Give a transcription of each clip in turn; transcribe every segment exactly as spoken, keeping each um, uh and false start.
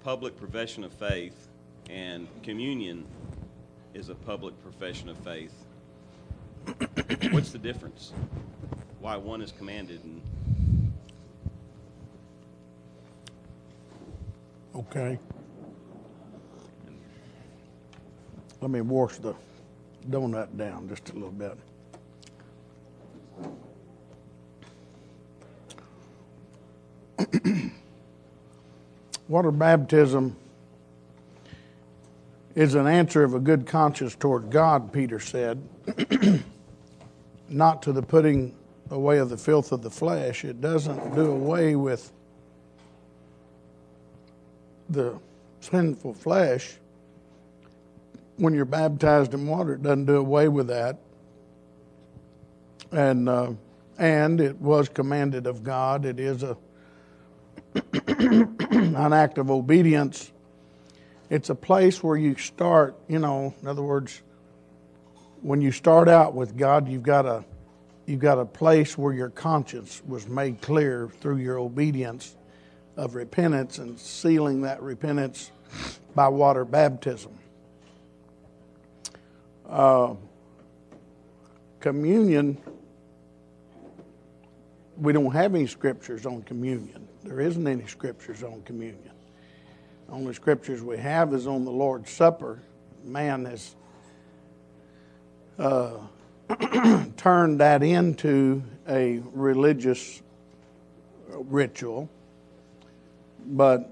public profession of faith, and communion is a public profession of faith. What's the difference? Why one is commanded? And Okay. Let me wash the donut down just a little bit. Water baptism is an answer of a good conscience toward God, Peter said, not to the putting away of the filth of the flesh. It doesn't do away with the sinful flesh. When you're baptized in water, it doesn't do away with that. And uh, and it was commanded of God. It is a an act of obedience. It's a place where you start, you know, in other words, when you start out with God, you've got a you've got a place where your conscience was made clear through your obedience of repentance and sealing that repentance by water baptism. Uh, communion, we don't have any scriptures on communion. There isn't any scriptures on communion. The only scriptures we have is on the Lord's Supper. Man has uh, turned that into a religious ritual. But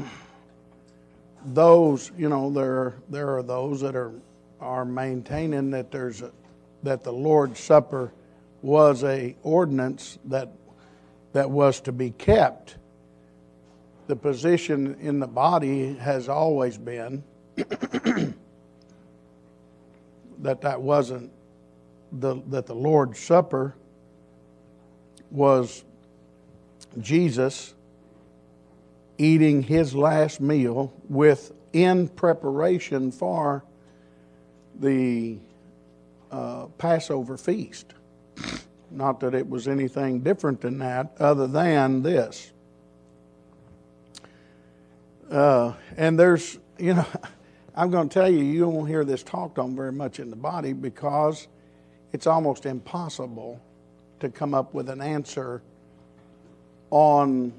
those, you know, there there are those that are are maintaining that there's a, that the Lord's Supper was a ordinance that that was to be kept. The position in the body has always been that that wasn't the that the Lord's Supper was Jesus eating his last meal with in preparation for the uh, Passover feast. Not that it was anything different than that, other than this. Uh, and there's, you know, I'm going to tell you, you won't hear this talked on very much in the body because it's almost impossible to come up with an answer on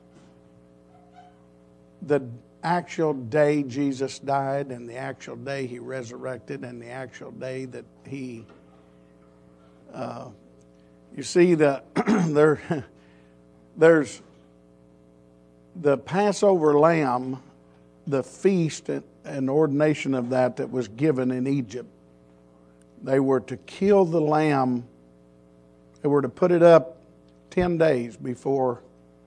the actual day Jesus died and the actual day he resurrected and the actual day that he, uh, you see, the there, there's the Passover lamb, the feast and ordination of that that was given in Egypt. They were to kill the lamb. They were to put it up ten days before.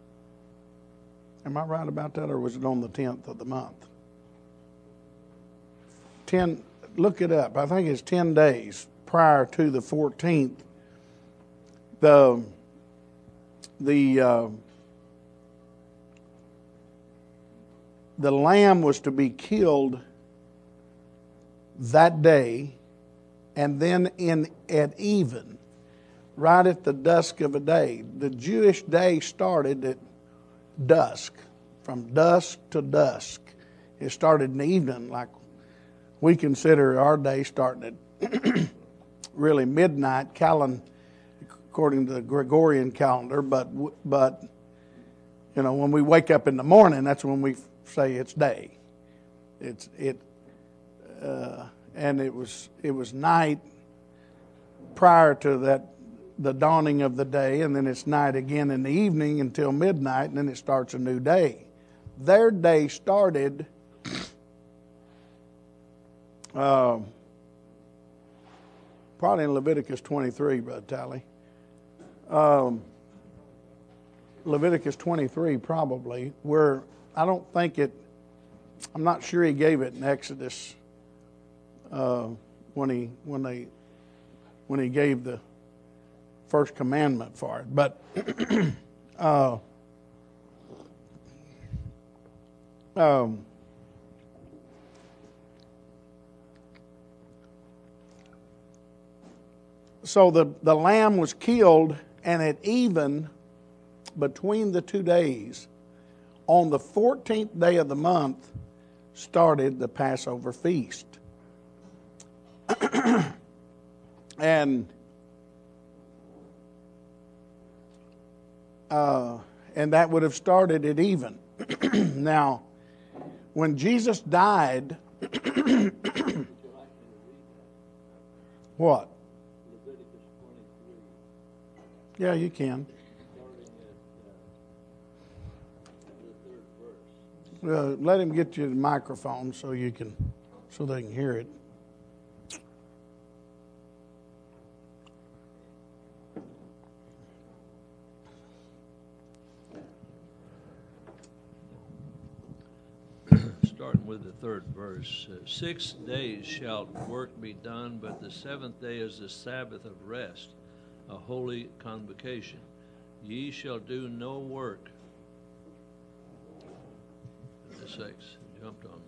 Am I right about that, or was it on the tenth of the month? Ten. Look it up. I think it's ten days prior to the fourteenth. The the uh, the lamb was to be killed that day, and then in at even, right at the dusk of a day. The Jewish day started at dusk, from dusk to dusk. It started in the evening, like we consider our day starting at really midnight, calen, according to the Gregorian calendar. But but you know, when we wake up in the morning, that's when we say it's day. It's it, uh, and it was it was night prior to that, the dawning of the day, and then it's night again in the evening until midnight, and then it starts a new day. Their day started uh, probably in Leviticus twenty-three, Brother Tally. Um, Leviticus twenty-three, probably, where I don't think it, I'm not sure he gave it in Exodus uh, when he when they when he gave the first commandment for it. But uh, um, so the, the lamb was killed, and at even between the two days On the fourteenth day of the month started the Passover feast. and uh, and that would have started at even. Now, when Jesus died, what? Yeah, you can. Uh, let him get you the microphone so you can, so they can hear it. Starting with the third verse, uh, six days shall work be done, but the seventh day is the Sabbath of rest, a holy convocation. Ye shall do no work. The six jumped on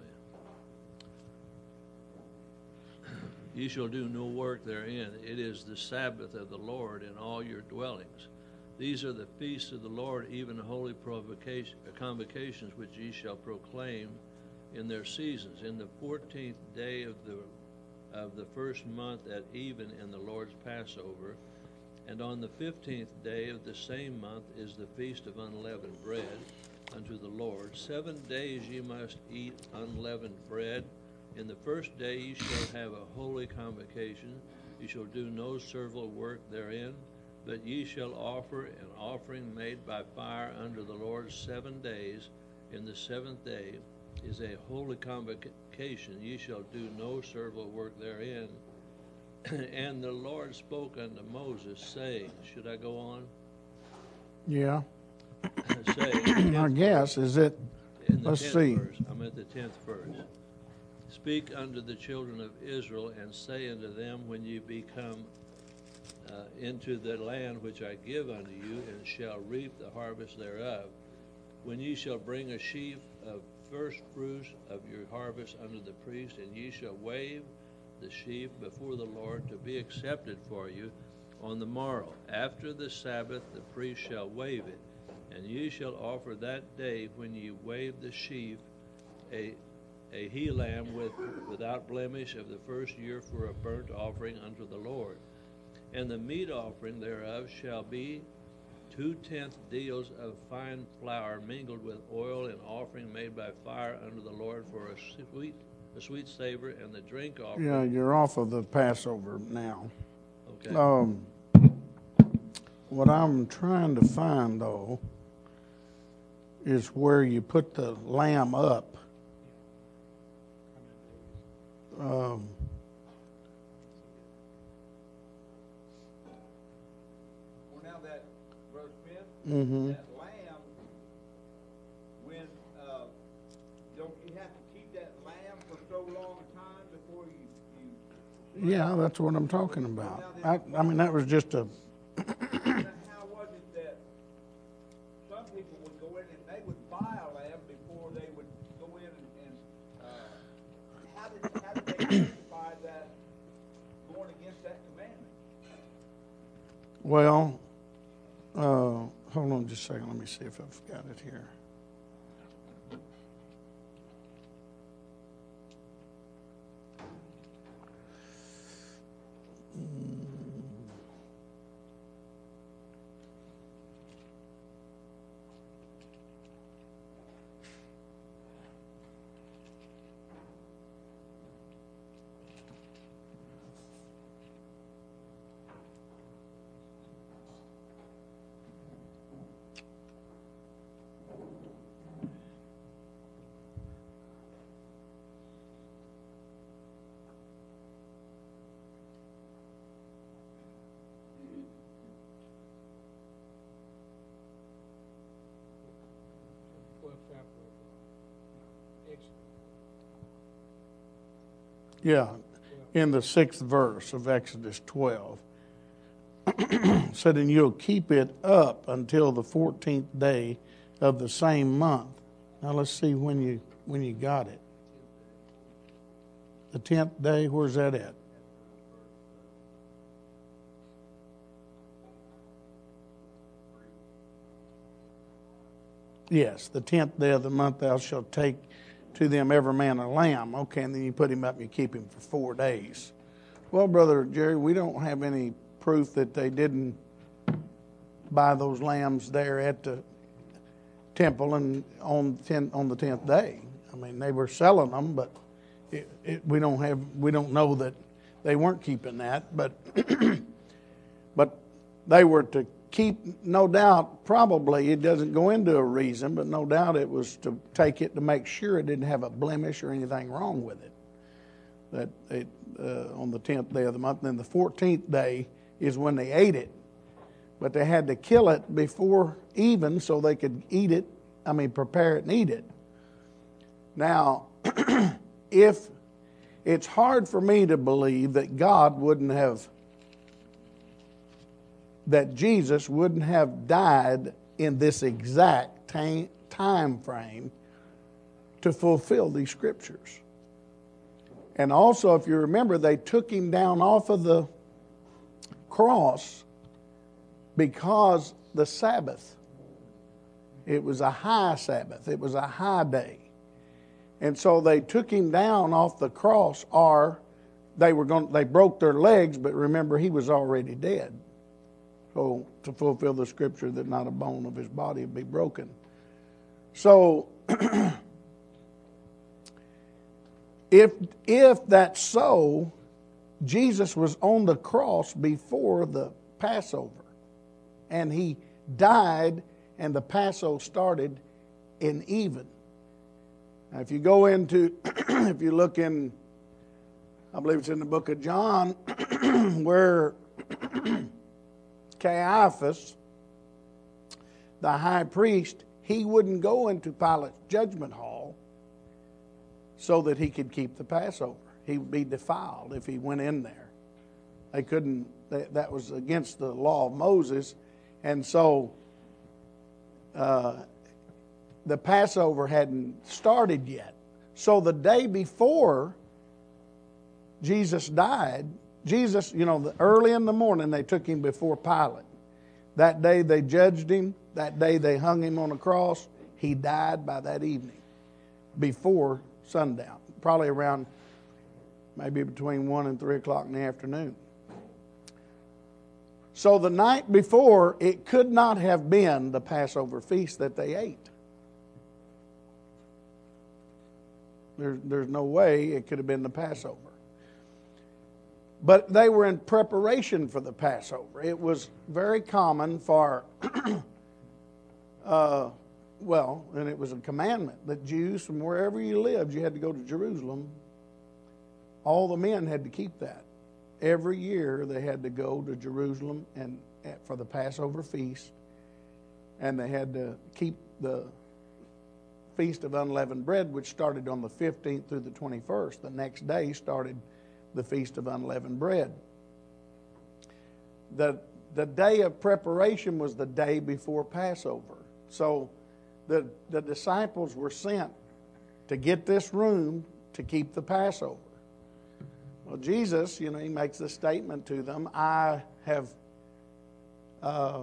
me. Ye shall do no work therein. It is the Sabbath of the Lord in all your dwellings. These are the feasts of the Lord, even holy provocation, convocations, which ye shall proclaim in their seasons. In the fourteenth day of the of the first month at even in the Lord's Passover, and on the fifteenth day of the same month is the feast of unleavened bread unto the Lord. Seven days ye must eat unleavened bread. In the first day ye shall have a holy convocation. Ye shall do no servile work therein, but ye shall offer an offering made by fire unto the Lord seven days. In the seventh day is a holy convocation. Ye shall do no servile work therein. And the Lord spoke unto Moses, saying, should I go on? Yeah. Saying, I guess, is it, in the let's tenth see. verse, I'm at the tenth verse. Speak unto the children of Israel, and say unto them, when ye become uh, into the land which I give unto you, and shall reap the harvest thereof, when ye shall bring a sheaf of first fruits of your harvest unto the priest, and ye shall wave the sheaf before the Lord to be accepted for you on the morrow. After the Sabbath the priest shall wave it, and ye shall offer that day when ye wave the sheaf a a he lamb with without blemish of the first year for a burnt offering unto the Lord. And the meat offering thereof shall be two tenth deals of fine flour mingled with oil, an offering made by fire unto the Lord for a sweet a sweet savor, and the drink offering. Yeah, you're off of the Passover now. Okay. Um, what I'm trying to find, though, is where you put the lamb up. Um, Well, now that, Brother Smith, mhm. that lamb, when, uh, don't you have to keep that lamb for so long a time before you, you, Yeah, that's what I'm talking about. I, I mean, that was just a, now how was it that some people would go in and they would buy a lamb before they would go in and, and, uh, how did, how did they justify that, going against that commandment? well, uh, hold on just a second. Let me see if I've got it here. Yeah, in the sixth verse of Exodus twelve. Said, and you'll keep it up until the fourteenth day of the same month. Now let's see when you when you got it. The tenth day, where's that at? Yes, the tenth day of the month thou shalt take to them every man a lamb. Okay, and then you put him up and you keep him for four days. Well, Brother Jerry, we don't have any proof that they didn't buy those lambs there at the temple and on ten, on the tenth day. I mean, they were selling them, but it, it, we don't have we don't know that they weren't keeping that. But but they were to keep, no doubt, probably it doesn't go into a reason, but no doubt it was to take it to make sure it didn't have a blemish or anything wrong with it. That it uh, on the tenth day of the month, and then the fourteenth day is when they ate it. But they had to kill it before even so they could eat it, I mean prepare it and eat it. Now, if it's hard for me to believe that God wouldn't have, that Jesus wouldn't have died in this exact time frame to fulfill these scriptures. And also, if you remember, they took him down off of the cross because the Sabbath, it was a high Sabbath, it was a high day. And so they took him down off the cross, or they were going they broke their legs, but remember he was already dead. So to fulfill the scripture that not a bone of his body would be broken. So if if that's so, Jesus was on the cross before the Passover. And he died, and the Passover started in even. Now, if you go into, if you look in, I believe it's in the book of John, where Caiaphas, the high priest, he wouldn't go into Pilate's judgment hall so that he could keep the Passover. He would be defiled if he went in there. They couldn't, that was against the law of Moses. And so uh, the Passover hadn't started yet. So the day before Jesus died, Jesus, you know, the, early in the morning they took him before Pilate. That day they judged him. That day they hung him on a cross. He died by that evening, before sundown, probably around maybe between one and three o'clock in the afternoon. So the night before, it could not have been the Passover feast that they ate. There's, there's no way it could have been the Passover. But they were in preparation for the Passover. It was very common for, uh, well, and it was a commandment that Jews from wherever you lived, you had to go to Jerusalem. All the men had to keep that. Every year they had to go to Jerusalem and for the Passover feast, and they had to keep the Feast of Unleavened Bread, which started on the fifteenth through the twenty-first. The next day started the Feast of Unleavened Bread. The, the day of preparation was the day before Passover. So the, the disciples were sent to get this room to keep the Passover. Well, Jesus, you know, he makes this statement to them, I have, uh,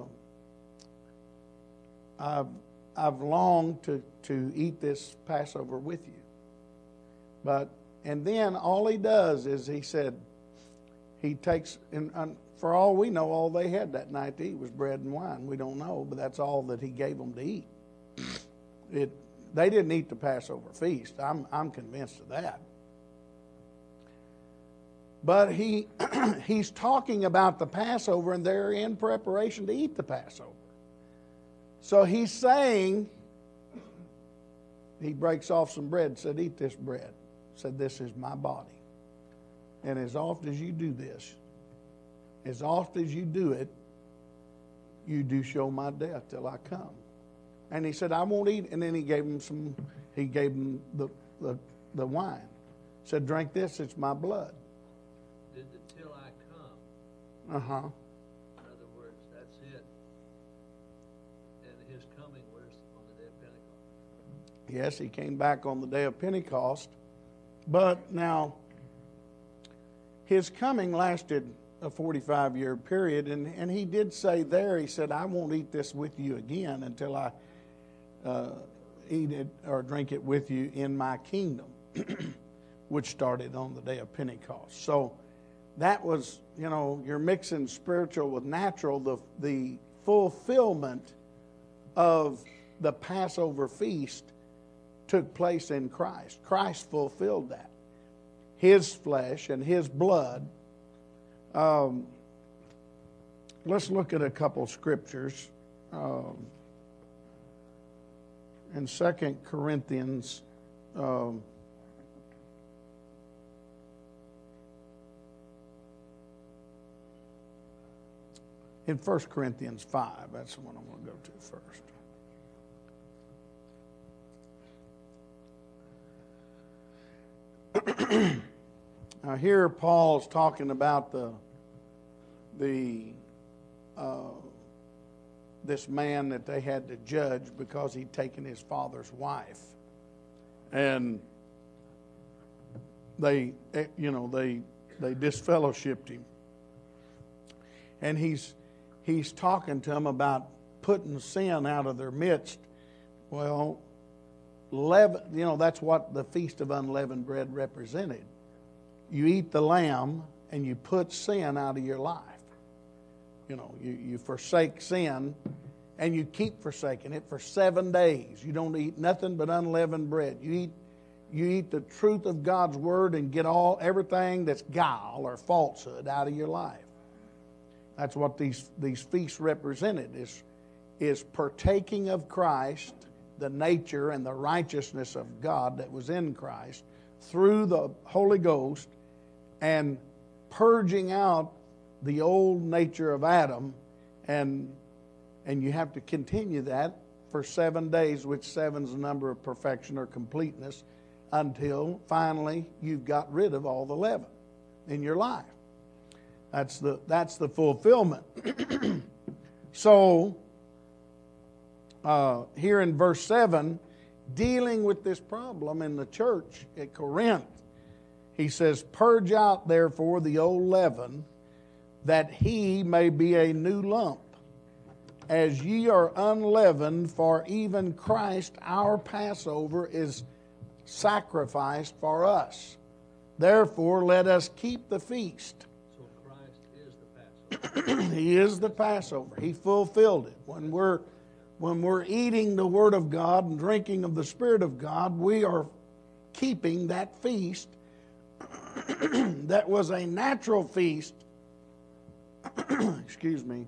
I've, I've longed to, to eat this Passover with you. But, and then all he does is he said, he takes, and, and for all we know, all they had that night to eat was bread and wine. We don't know, but that's all that he gave them to eat. It, they didn't eat the Passover feast. I'm, I'm convinced of that. But he he's talking about the Passover, and they're in preparation to eat the Passover. So he's saying, he breaks off some bread, said, eat this bread. Said, this is my body. And as often as you do this, as often as you do it, you do show my death till I come. And he said, I won't eat. And then he gave him some, he gave him the, the, the wine. Said, drink this, it's my blood. Did the till I come. Uh-huh. In other words, that's it. And his coming was on the day of Pentecost. Yes, he came back on the day of Pentecost. But now, his coming lasted a forty-five year period. And, and he did say there, he said, I won't eat this with you again until I uh, eat it or drink it with you in my kingdom, which started on the day of Pentecost. So that was, you know, you're mixing spiritual with natural. The, the fulfillment of the Passover feast took place in Christ. Christ fulfilled that. His flesh and His blood. Um, let's look at a couple scriptures. Um, in Second Corinthians, um, in First Corinthians five, that's the one I'm going to go to first. Now here Paul's talking about the the uh, this man that they had to judge because he'd taken his father's wife, and they you know they they disfellowshipped him, and he's he's talking to them about putting sin out of their midst. Well, leaven, you know, that's what the Feast of Unleavened Bread represented. You eat the lamb and you put sin out of your life. You know, you, you forsake sin and you keep forsaking it for seven days. You don't eat nothing but unleavened bread. You eat you eat the truth of God's word and get all everything that's guile or falsehood out of your life. That's what these these feasts represented, is is partaking of Christ, the nature and the righteousness of God that was in Christ through the Holy Ghost, and purging out the old nature of Adam, and and you have to continue that for seven days, which seven's the number of perfection or completeness, until finally you've got rid of all the leaven in your life. That's the that's the fulfillment. So uh, here in verse seven, dealing with this problem in the church at Corinth, he says, "Purge out therefore the old leaven, that he may be a new lump, as ye are unleavened, for even Christ our Passover is sacrificed for us. Therefore let us keep the feast." So Christ is the Passover. He is the Passover. He fulfilled it. When we're when we're eating the Word of God and drinking of the Spirit of God, we are keeping that feast that was a natural feast, excuse me,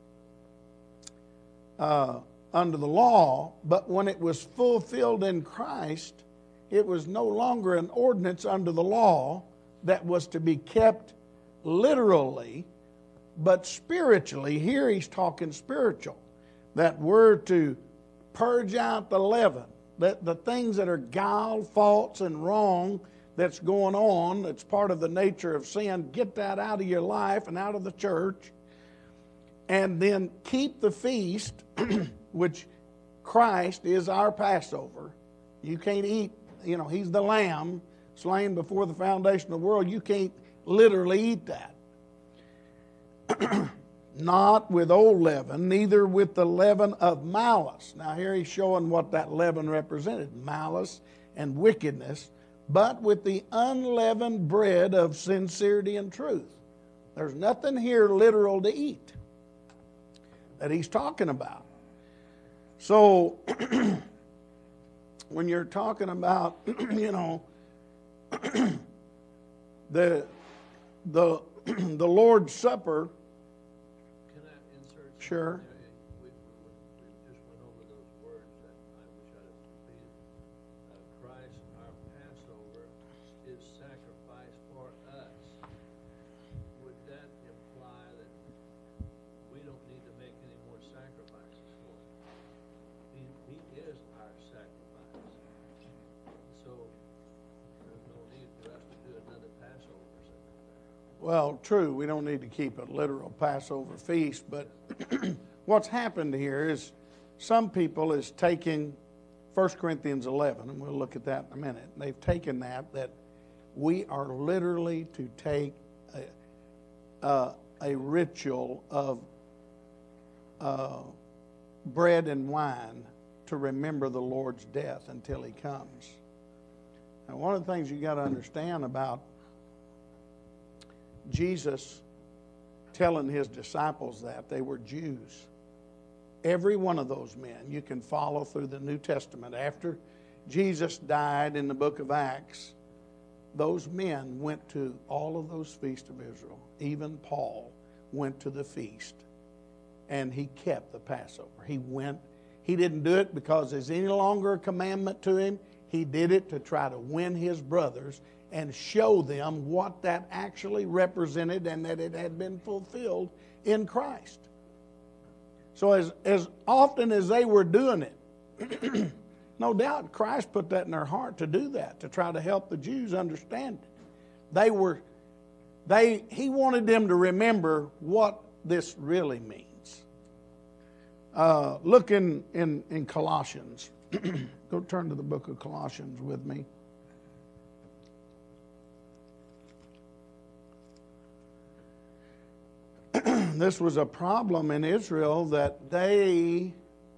uh, under the law, but when it was fulfilled in Christ, it was no longer an ordinance under the law that was to be kept literally, but spiritually. Here he's talking spiritual, that we're to purge out the leaven, that the things that are guile, false, and wrong that's going on, that's part of the nature of sin, get that out of your life and out of the church, and then keep the feast, which Christ is our Passover. You can't eat, you know, He's the Lamb slain before the foundation of the world. You can't literally eat that. Not with old leaven, neither with the leaven of malice. Now here he's showing what that leaven represented, malice and wickedness, but with the unleavened bread of sincerity and truth. There's nothing here literal to eat that he's talking about. So when you're talking about, you know, the the the Lord's Supper. Can I insert? Sure. something? We, we, we just went over those words that I wish I'd have repeated. Uh, Christ, our Passover, is sacrificed for us. Would that imply that we don't need to make any more sacrifices for him? He, he is our sacrifice. So there's no need for us to do another Passover or something. Well, true, we don't need to keep a literal Passover feast, but what's happened here is some people is taking First Corinthians eleven, and we'll look at that in a minute. They've taken that, that we are literally to take a, uh, a ritual of uh, bread and wine to remember the Lord's death until He comes. Now, one of the things you got to understand about Jesus telling His disciples that, they were Jews. Every one of those men, you can follow through the New Testament. After Jesus died in the book of Acts, those men went to all of those feasts of Israel. Even Paul went to the feast, and he kept the Passover. He went, he didn't do it because there's any longer a commandment to him. He did it to try to win his brothers and show them what that actually represented and that it had been fulfilled in Christ. So as, as often as they were doing it, no doubt Christ put that in their heart to do that, to try to help the Jews understand it. They were, they, he wanted them to remember what this really means. Uh, look in, in, in Colossians. Go turn to the book of Colossians with me. This was a problem in Israel that they,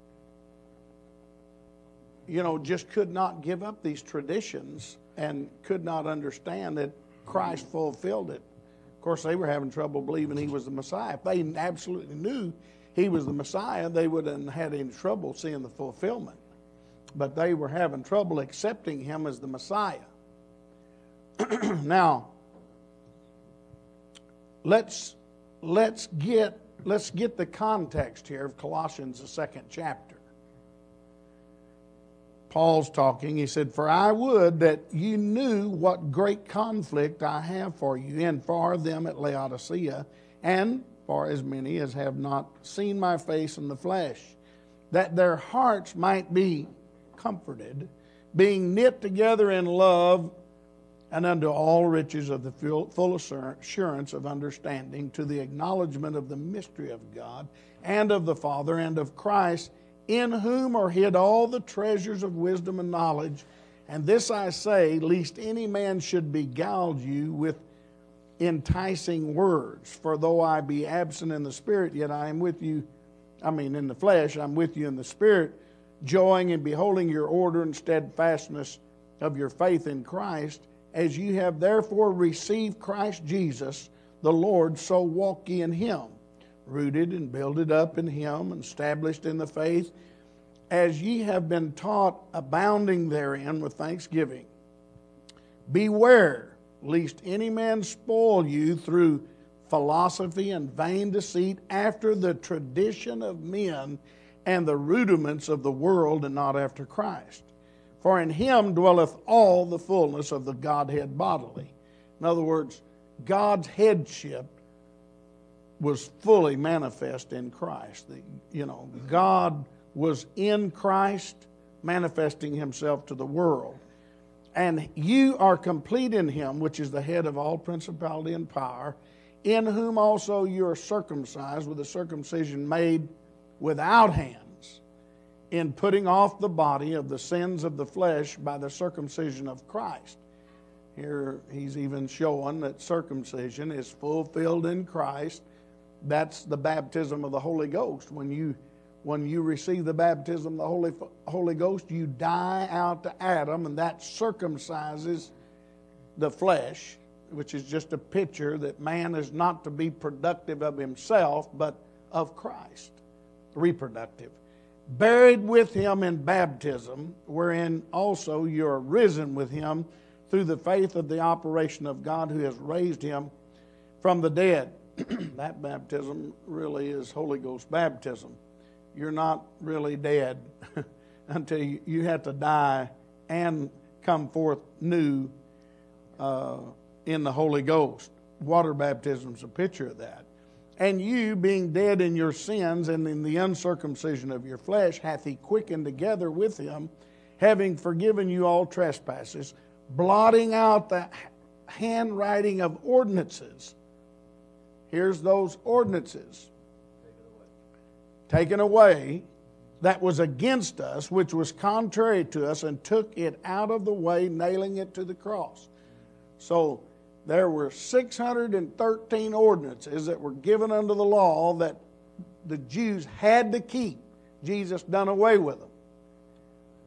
you know, just could not give up these traditions and could not understand that Christ fulfilled it. Of course, they were having trouble believing He was the Messiah. If they absolutely knew He was the Messiah, they wouldn't have had any trouble seeing the fulfillment. But they were having trouble accepting Him as the Messiah. Now, let's let's get let's get the context here of Colossians, the second chapter. Paul's talking. He said, "For I would that you knew what great conflict I have for you, and for them at Laodicea, and for as many as have not seen my face in the flesh, that their hearts might be comforted, being knit together in love, and unto all riches of the full assurance of understanding, to the acknowledgement of the mystery of God, and of the Father, and of Christ, in whom are hid all the treasures of wisdom and knowledge. And this I say, lest any man should beguile you with enticing words. For though I be absent in the spirit, yet I am with you, I mean in the flesh, I'm with you in the spirit, joying in beholding your order and steadfastness of your faith in Christ. As you have therefore received Christ Jesus, the Lord, so walk ye in Him, rooted and builded up in Him, and established in the faith, as ye have been taught, abounding therein with thanksgiving. Beware, lest any man spoil you through philosophy and vain deceit, after the tradition of men and the rudiments of the world, and not after Christ. For in Him dwelleth all the fullness of the Godhead bodily." In other words, God's headship was fully manifest in Christ. The, you know, God was in Christ, manifesting Himself to the world. And you are complete in Him, which is the head of all principality and power, in whom also you are circumcised with a circumcision made without hands, in putting off the body of the sins of the flesh by the circumcision of Christ. Here he's even showing that circumcision is fulfilled in Christ. That's the baptism of the Holy Ghost. When you when you receive the baptism of the Holy Holy Ghost, you die out to Adam, and that circumcises the flesh, which is just a picture that man is not to be productive of himself, but of Christ, reproductive. Buried with Him in baptism, wherein also you are risen with Him through the faith of the operation of God, who has raised Him from the dead. That baptism really is Holy Ghost baptism. You're not really dead until you, you have to die and come forth new uh, in the Holy Ghost. Water baptism is a picture of that. And you, being dead in your sins and in the uncircumcision of your flesh, hath He quickened together with Him, having forgiven you all trespasses, blotting out the handwriting of ordinances. Here's those ordinances. Taken away, that was against us, which was contrary to us, and took it out of the way, nailing it to the cross. So there were six hundred thirteen ordinances that were given under the law that the Jews had to keep. Jesus done away with them.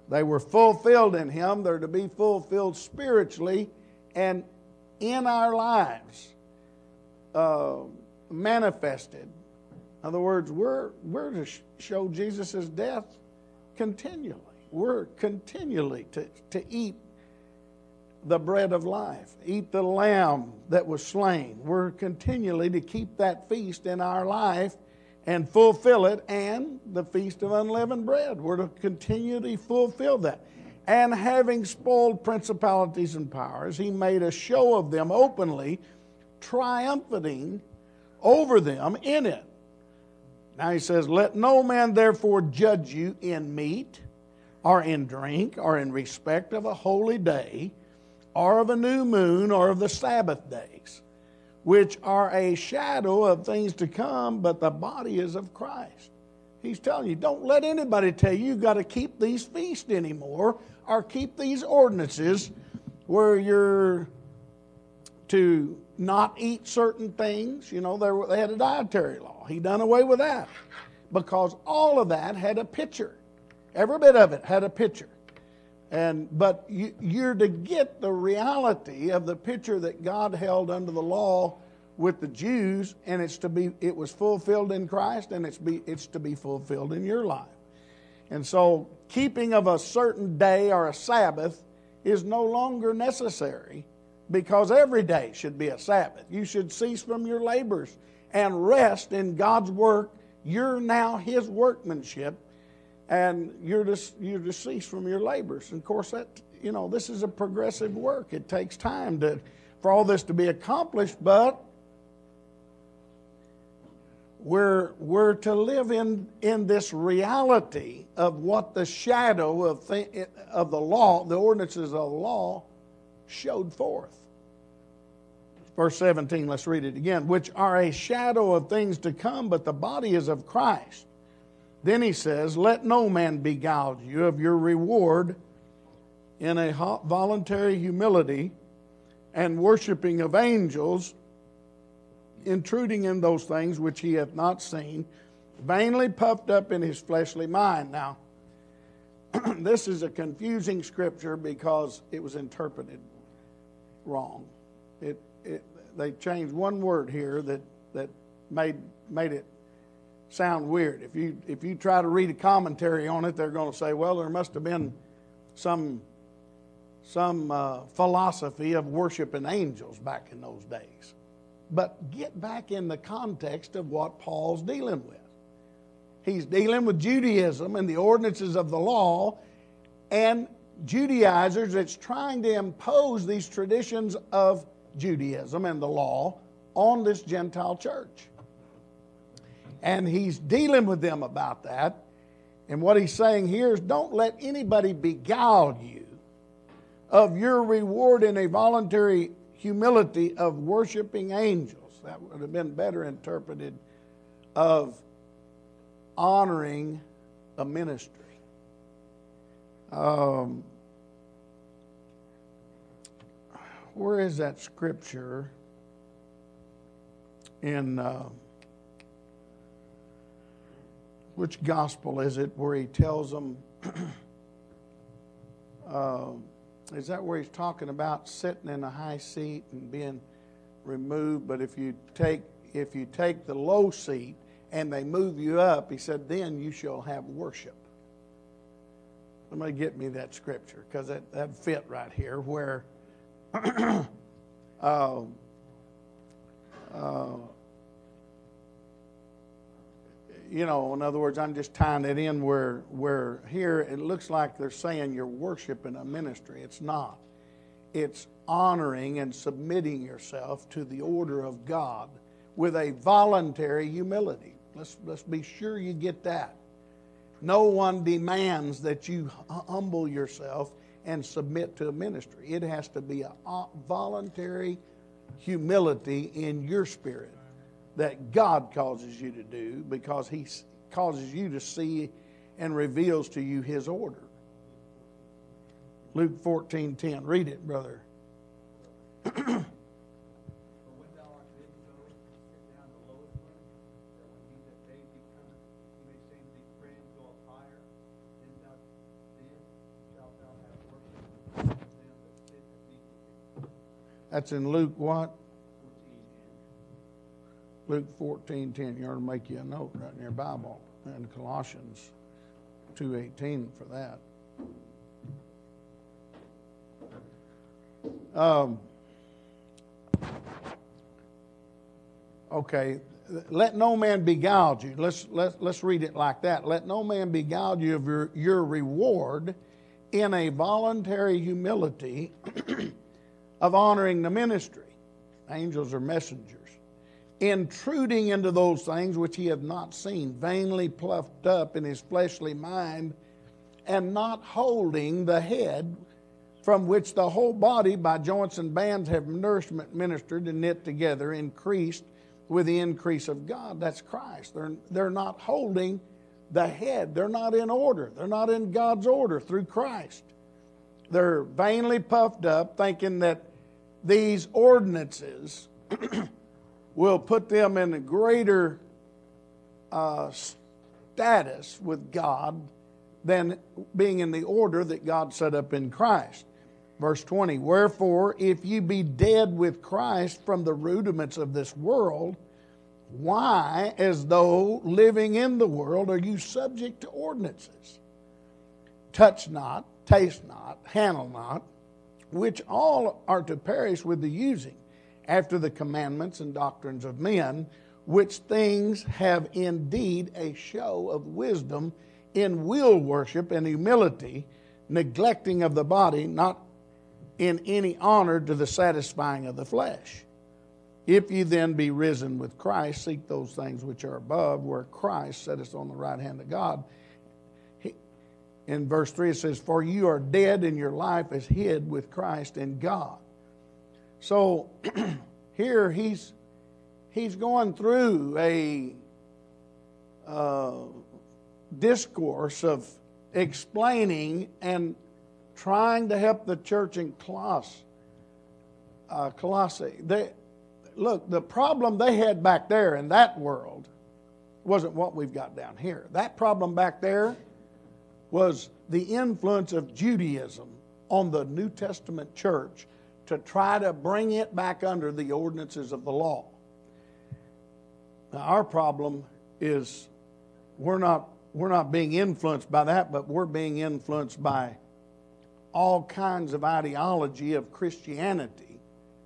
They were fulfilled in Him. They're to be fulfilled spiritually and in our lives, uh, manifested. In other words, we're, we're to sh- show Jesus' death continually. We're continually to, to eat the bread of life, eat the lamb that was slain. We're continually to keep that feast in our life and fulfill it, and the feast of unleavened bread. We're to continually fulfill that. And having spoiled principalities and powers, He made a show of them openly, triumphing over them in it. Now He says, let no man therefore judge you in meat, or in drink, or in respect of a holy day, or of a new moon, or of the Sabbath days, which are a shadow of things to come, but the body is of Christ. He's telling you, don't let anybody tell you you've got to keep these feasts anymore, or keep these ordinances where you're to not eat certain things. You know, they, were, they had a dietary law. He done away with that because all of that had a picture. Every bit of it had a picture. And but you, you're to get the reality of the picture that God held under the law with the Jews, and it's to be it was fulfilled in Christ, and it's be it's to be fulfilled in your life. And so keeping of a certain day or a Sabbath is no longer necessary, because every day should be a Sabbath. You should cease from your labors and rest in God's work. You're now His workmanship, and you're to, you're to cease from your labors. And of course, that you know this is a progressive work. It takes time to for all this to be accomplished, but we're we're to live in in this reality of what the shadow of th- of the law, the ordinances of the law, showed forth. Verse seventeen, let's read it again. Which are a shadow of things to come, but the body is of Christ. Then he says, let no man beguile you of your reward in a voluntary humility and worshiping of angels, intruding in those things which he hath not seen, vainly puffed up in his fleshly mind. Now, this is a confusing scripture because it was interpreted wrong. It, it they changed one word here that that made made it sound weird. If you if you try to read a commentary on it, they're going to say, well, there must have been some some uh, philosophy of worshiping angels back in those days. But get back in the context of what Paul's dealing with. He's dealing with Judaism and the ordinances of the law, and Judaizers that's trying to impose these traditions of Judaism and the law on this Gentile church. And he's dealing with them about that. And what he's saying here is, don't let anybody beguile you of your reward in a voluntary humility of worshiping angels. That would have been better interpreted of honoring a ministry. Um, where is that scripture in... Uh, Which gospel is it where he tells them, uh, is that where he's talking about sitting in a high seat and being removed? But if you take if you take the low seat and they move you up, he said, then you shall have worship. Somebody get me that scripture, because that, that fit right here where uh, uh, you know, in other words, I'm just tying it in where where here it looks like they're saying you're worshiping a ministry. It's not. It's honoring and submitting yourself to the order of God with a voluntary humility. Let's let's be sure you get that. No one demands that you humble yourself and submit to a ministry. It has to be a voluntary humility in your spirit that God causes you to do, because He causes you to see and reveals to you His order. Luke fourteen ten. Read it, brother. For when thou art bidden go, sit down the lowest one, that when he that bade thee cometh, he may say to thee, Friend, go up higher. Then thou then That's in Luke what? Luke fourteen ten. You ought to make you a note right in your Bible. And Colossians two eighteen for that. Um, okay. Let no man beguile you. Let's, let's, let's read it like that. Let no man beguile you of your, your reward in a voluntary humility of honoring the ministry. Angels are messengers. Intruding into those things which he hath not seen, vainly puffed up in his fleshly mind, and not holding the head, from which the whole body by joints and bands have nourishment ministered and knit together, increased with the increase of God. That's Christ. They're, they're not holding the head. They're not in order. They're not in God's order through Christ. They're vainly puffed up, thinking that these ordinances will put them in a greater uh, status with God than being in the order that God set up in Christ. Verse twenty, wherefore, if ye be dead with Christ from the rudiments of this world, why, as though living in the world, are you subject to ordinances? Touch not, taste not, handle not, which all are to perish with the using, after the commandments and doctrines of men, which things have indeed a show of wisdom in will worship and humility, neglecting of the body, not in any honor to the satisfying of the flesh. If ye then be risen with Christ, seek those things which are above, where Christ sitteth on the right hand of God. He, in verse three it says, for you are dead, and your life is hid with Christ in God. So here he's he's going through a uh, discourse of explaining and trying to help the church in Colossae. Uh, Colossae. They, look, the problem they had back there in that world wasn't what we've got down here. That problem back there was the influence of Judaism on the New Testament church to try to bring it back under the ordinances of the law. Now, our problem is we're not we're not being influenced by that, but we're being influenced by all kinds of ideology of Christianity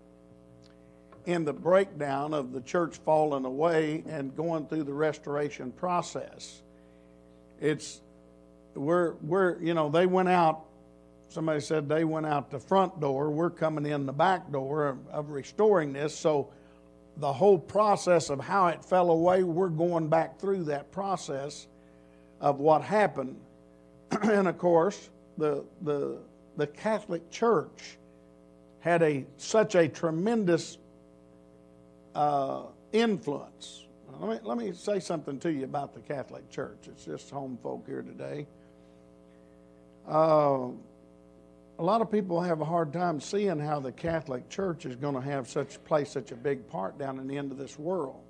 in the breakdown of the church falling away and going through the restoration process. It's we're we're you know they went out. Somebody said they went out the front door. We're coming in the back door of, of restoring this. So the whole process of how it fell away, we're going back through that process of what happened. And of course, the the the Catholic Church had a such a tremendous uh, influence. Let me let me say something to you about the Catholic Church. It's just home folk here today. Uh, A lot of people have a hard time seeing how the Catholic Church is going to have such play such a big part down in the end of this world.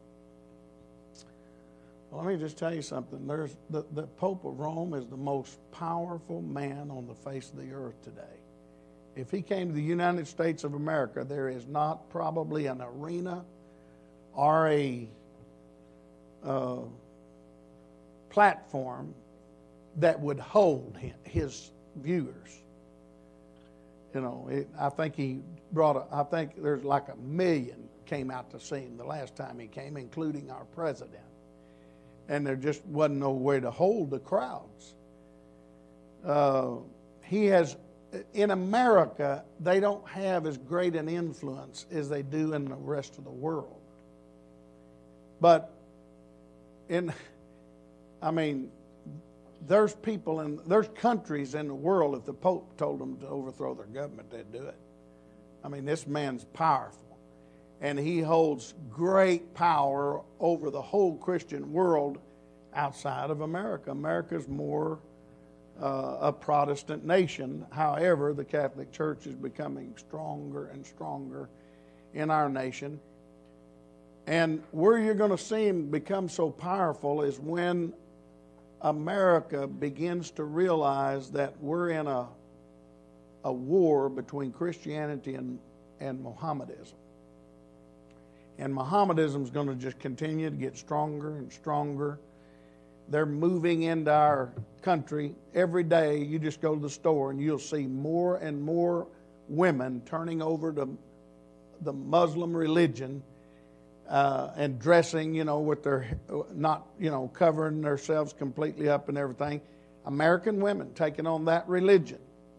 Well, let me just tell you something. There's the, the Pope of Rome is the most powerful man on the face of the earth today. If he came to the United States of America, there is not probably an arena or a uh, platform that would hold him, his viewers. You know, it, I think he brought, a, I think there's like a million came out to see him the last time he came, including our president. And there just wasn't no way to hold the crowds. Uh, he has, in America, they don't have as great an influence as they do in the rest of the world. But in, I mean, there's people in, there's countries in the world, if the Pope told them to overthrow their government, they'd do it. I mean, this man's powerful. And he holds great power over the whole Christian world outside of America. America's more uh, a Protestant nation. However, the Catholic Church is becoming stronger and stronger in our nation. And where you're going to see him become so powerful is when America begins to realize that we're in a a war between Christianity and and Mohammedanism. And Mohammedanism is going to just continue to get stronger and stronger. They're moving into our country every day. You just go to the store and you'll see more and more women turning over to the Muslim religion uh, and dressing, you know, with their, not, you know, covering themselves completely up and everything. American women taking on that religion.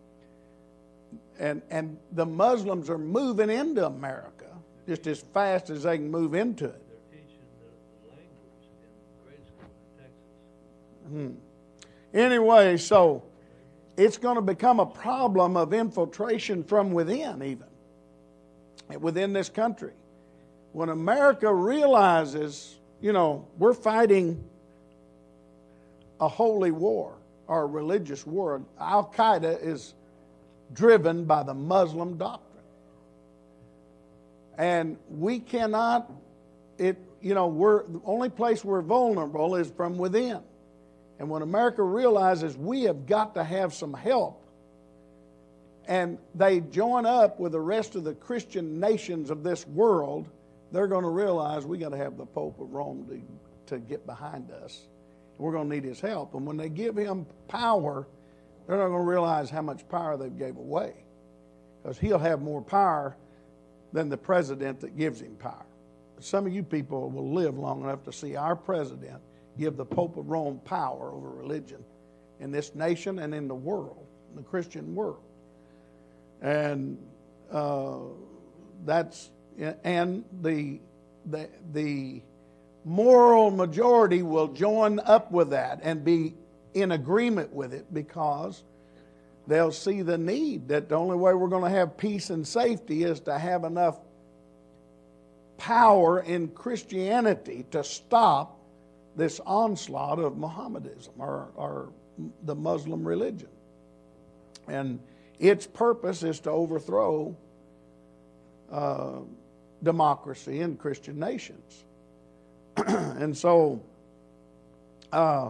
And, and the Muslims are moving into America just as fast as they can move into it. They're teaching the, the language in grade school in Texas. Hmm. Anyway, so it's going to become a problem of infiltration from within, even within this country. When America realizes, you know, we're fighting a holy war or a religious war. Al-Qaeda is driven by the Muslim doctrine. And we cannot, it, you know, we're, the only place we're vulnerable is from within. And when America realizes we have got to have some help, and they join up with the rest of the Christian nations of this world, they're going to realize we got to have the Pope of Rome to, to get behind us. We're going to need his help. And when they give him power, they're not going to realize how much power they gave away. Because he'll have more power than the president that gives him power. Some of you people will live long enough to see our president give the Pope of Rome power over religion in this nation and in the world, in the Christian world. And uh, that's and the the the moral majority will join up with that and be in agreement with it, because they'll see the need that the only way we're going to have peace and safety is to have enough power in Christianity to stop this onslaught of Mohammedanism or, or the Muslim religion. And its purpose is to overthrow uh, democracy in Christian nations. And so, uh,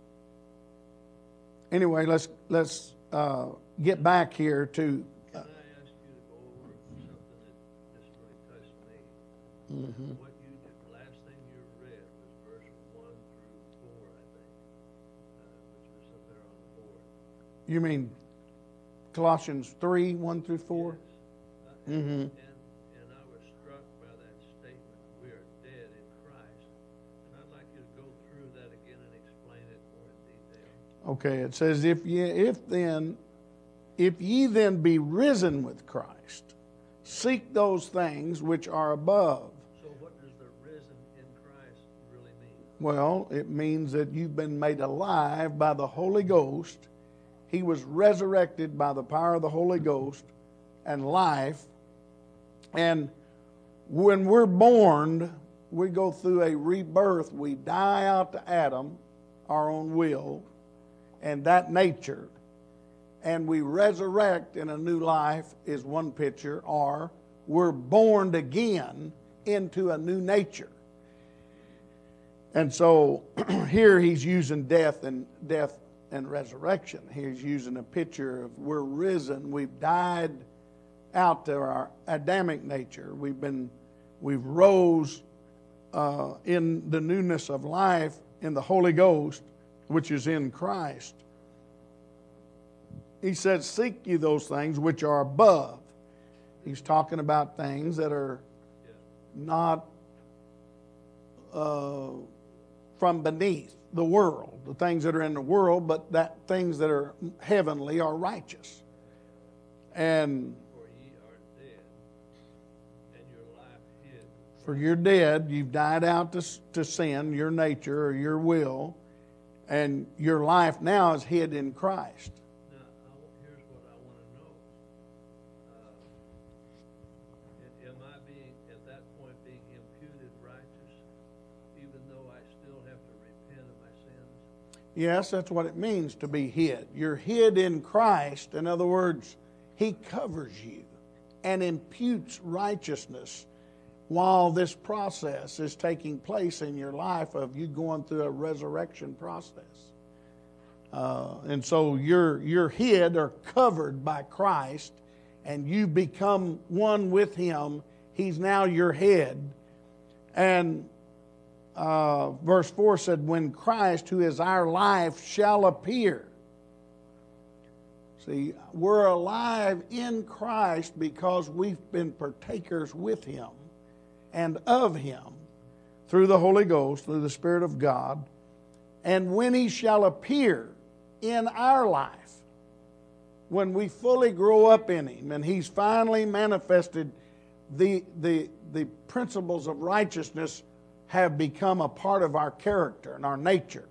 anyway, let's let's uh, get back here to. Can I ask you to go over something that just really touched me? Mm-hmm. What you did, the last thing you read was verse one through four, I think, uh, which was up there on the board. You mean Colossians three, one through four? Yes. Uh, Mm-hmm. and, and I was struck by that statement, we are dead in Christ. And I'd like you to go through that again and explain it more in detail. Okay, it says, if ye, if then, if ye then be risen with Christ, seek those things which are above. So what does the risen in Christ really mean? Well, it means that you've been made alive by the Holy Ghost. He was resurrected by the power of the Holy Ghost and life. And when we're born, we go through a rebirth. We die out to Adam, our own will, and that nature. And we resurrect in a new life is one picture, or we're born again into a new nature. And so here he's using death and death and resurrection. He's using a picture of we're risen, we've died out to our Adamic nature. We've been, we've rose uh, in the newness of life in the Holy Ghost, which is in Christ. He says, seek ye those things which are above. He's talking about things that are not uh, from beneath the world, the things that are in the world, but that things that are heavenly are righteous. And For ye are dead, and your life hid. for you're dead, you've died out to, to sin, your nature or your will, and your life now is hid in Christ. Now, I, here's what I want to know. Uh, am I being, at that point, being imputed righteous, even though I still have to repent of my sins? Yes, that's what it means to be hid. You're hid in Christ. In other words, He covers you and imputes righteousness while this process is taking place in your life of you going through a resurrection process. Uh, and so you're you're hid or covered by Christ and you become one with him. He's now your head. And uh, verse four said, when Christ, who is our life, shall appear. See, we're alive in Christ because we've been partakers with him and of him through the Holy Ghost, through the Spirit of God. And when he shall appear in our life, when we fully grow up in him and he's finally manifested, the, the, the principles of righteousness have become a part of our character and our nature,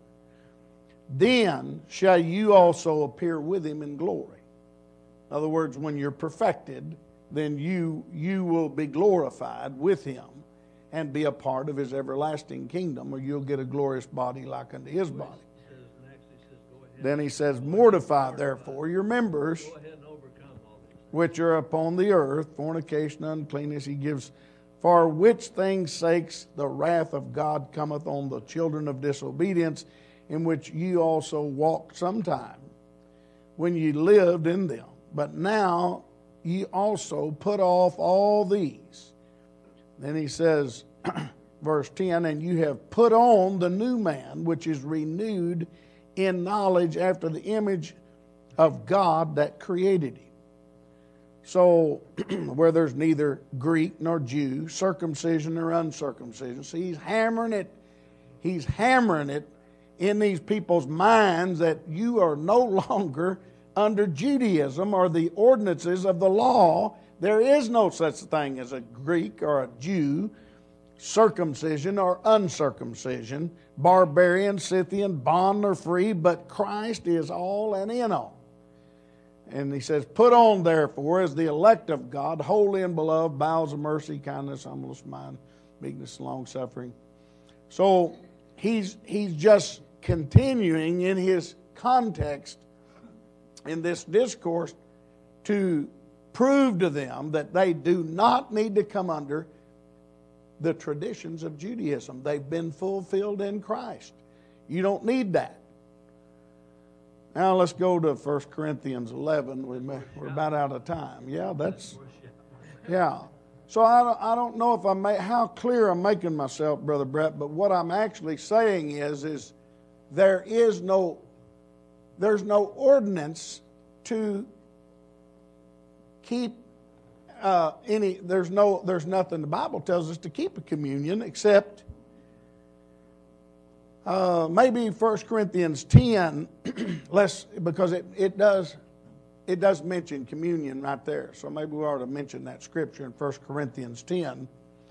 then shall you also appear with him in glory. In other words, when you're perfected, then you, you will be glorified with him and be a part of his everlasting kingdom, or you'll get a glorious body like unto his body. Then he says, mortify therefore your members which are upon the earth, fornication, uncleanness. He gives, for which things sakes the wrath of God cometh on the children of disobedience, in which you also walked sometime, when ye lived in them. But now ye also put off all these. Then he says, verse ten, and you have put on the new man, which is renewed in knowledge after the image of God that created him. So, where there's neither Greek nor Jew, circumcision or uncircumcision. See, he's hammering it, he's hammering it in these people's minds that you are no longer under Judaism or the ordinances of the law. There is no such thing as a Greek or a Jew, circumcision or uncircumcision, barbarian, Scythian, bond or free, but Christ is all and in all. And he says, put on therefore as the elect of God, holy and beloved, bowels of mercy, kindness, humbleness, mind, meekness, long-suffering. So he's, he's just continuing in his context in this discourse to prove to them that they do not need to come under the traditions of Judaism. They've been fulfilled in Christ. You don't need that. Now let's go to First Corinthians eleven. We're about out of time. Yeah, that's, yeah. So I don't, I don't know if I may, how clear I'm making myself, Brother Brett, but what I'm actually saying is, is there is no, there's no ordinance to keep uh, any, there's no, there's nothing the Bible tells us to keep a communion except Uh, maybe First Corinthians ten, less, because it, it does it does mention communion right there. So maybe we ought to mention that scripture in First Corinthians ten,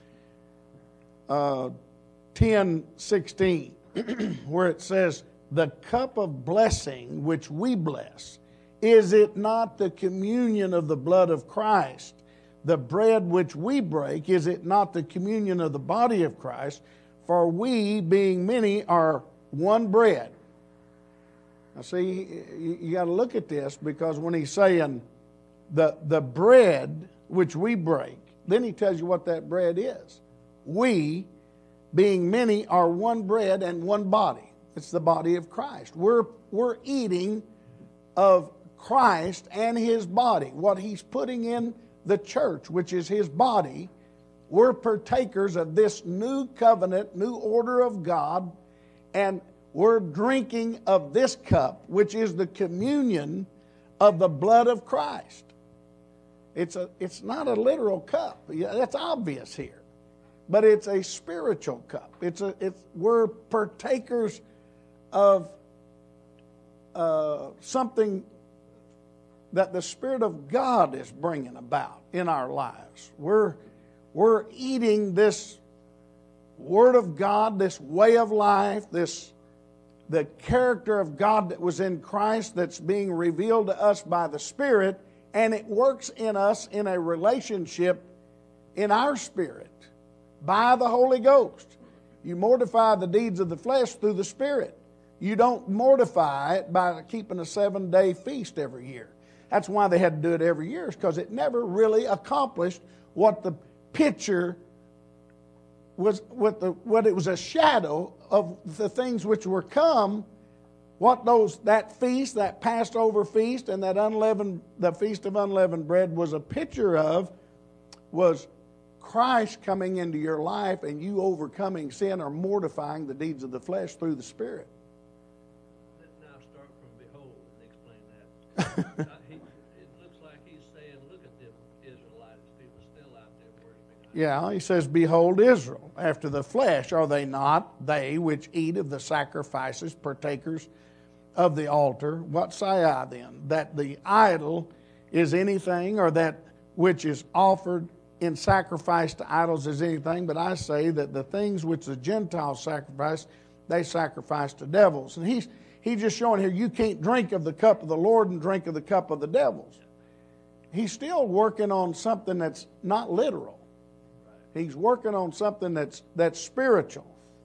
uh, ten sixteen, where it says, "The cup of blessing which we bless, is it not the communion of the blood of Christ? The bread which we break, is it not the communion of the body of Christ? For we, being many, are one bread." Now see, you, you got to look at this, because when he's saying the, the bread which we break, then he tells you what that bread is. We, being many, are one bread and one body. It's the body of Christ. We're, we're eating of Christ and his body, what he's putting in the church, which is his body. We're partakers of this new covenant, new order of God, and we're drinking of this cup, which is the communion of the blood of Christ. It's a, it's not a literal cup. That's obvious here. But it's a spiritual cup. It's a, it's, we're partakers of uh, something that the Spirit of God is bringing about in our lives. We're We're eating this Word of God, this way of life, this the character of God that was in Christ that's being revealed to us by the Spirit, and it works in us in a relationship in our spirit by the Holy Ghost. You mortify the deeds of the flesh through the Spirit. You don't mortify it by keeping a seven-day feast every year. That's why they had to do it every year, because it never really accomplished what the picture was, what the what it was a shadow of the things which were come what those that feast, that Passover feast, and that unleavened, the feast of unleavened bread was a picture of, was Christ coming into your life and you overcoming sin or mortifying the deeds of the flesh through the Spirit. Let's now start from behold and explain that. uh, he, it looks like he's saying, look at them Israelites, people still out there worshiping. Yeah, he says, behold Israel, after the flesh, are they not they which eat of the sacrifices, partakers of the altar? What say I then? That the idol is anything, or that which is offered in sacrifice to idols is anything, but I say that the things which the Gentiles sacrifice, they sacrifice to devils. And he's he's just showing here, you can't drink of the cup of the Lord and drink of the cup of the devils. He's still working on something that's not literal. He's working on something that's that's spiritual.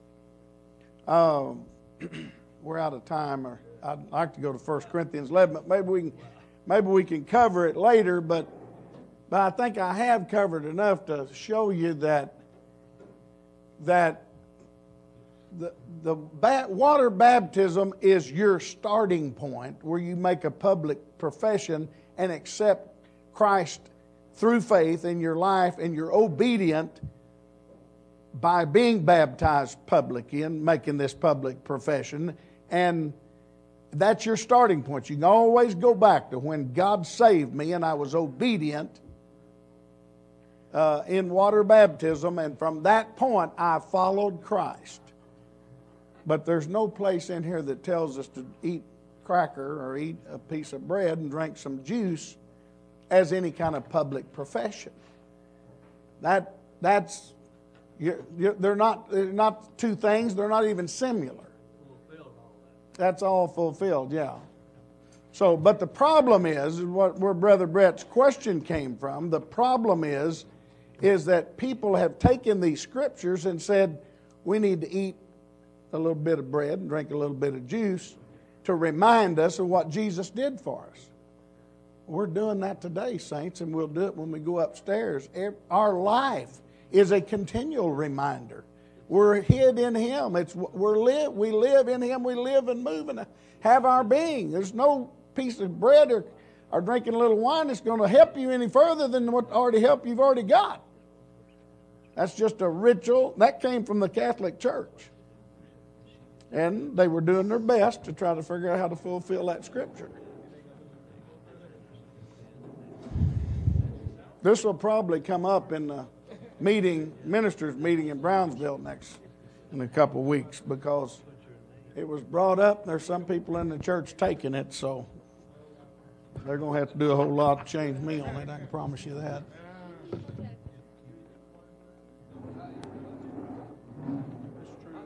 Um, we're out of time, or I'd like to go to First Corinthians eleven, but maybe we can maybe we can cover it later. But but I think I have covered enough to show you that that the the ba- water baptism is your starting point, where you make a public profession and accept Christ through faith in your life, and you're obedient by being baptized publicly and making this public profession. And that's your starting point. You can always go back to when God saved me and I was obedient uh, in water baptism, and from that point I followed Christ. But there's no place in here that tells us to eat cracker or eat a piece of bread and drink some juice as any kind of public profession. That that's you're, you're, they're not they're not two things. They're not even similar. Fulfilled all that. That's all fulfilled, yeah. So, but the problem is what where Brother Brett's question came from. The problem is is that people have taken these scriptures and said we need to eat a little bit of bread and drink a little bit of juice to remind us of what Jesus did for us. We're doing that today, saints, and we'll do it when we go upstairs. Our life is a continual reminder. We're hid in Him. It's we're live. We live in Him. We live and move and have our being. There's no piece of bread or, or drinking a little wine that's going to help you any further than what already help you've already got. That's just a ritual. That came from the Catholic Church. And they were doing their best to try to figure out how to fulfill that scripture. This will probably come up in the meeting, ministers' meeting in Brownsville next in a couple of weeks, because it was brought up. And there's some people in the church taking it, so they're going to have to do a whole lot to change me on it. I can promise you that.